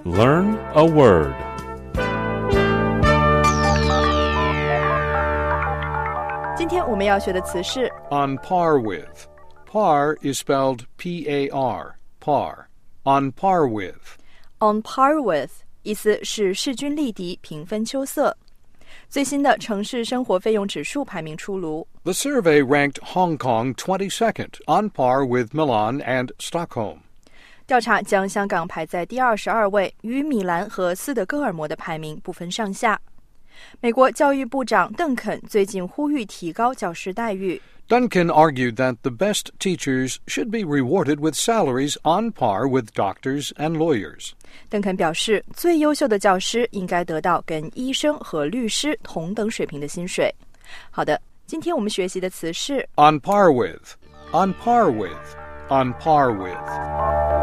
Learn a word. 今天我们要学的词是 On par with. Par is spelled P-A-R. Par. On par with. on par with 意思是势均力敌，平分秋色。最新的城市生活费用指数排名出炉。 The survey ranked Hong Kong 22nd, on par with Milan and Stockholm. 调查将香港排在第22位，与米兰和斯德哥尔摩的排名不分上下。美国教育部长邓肯最近呼吁提高教师待遇。 Duncan argued that the best teachers should be rewarded with salaries on par with doctors and lawyers. 邓肯表示，最优秀的教师应该得到跟医生和律师同等水平的薪水。好的，今天我们学习的词是 On par with. On par with. On par with.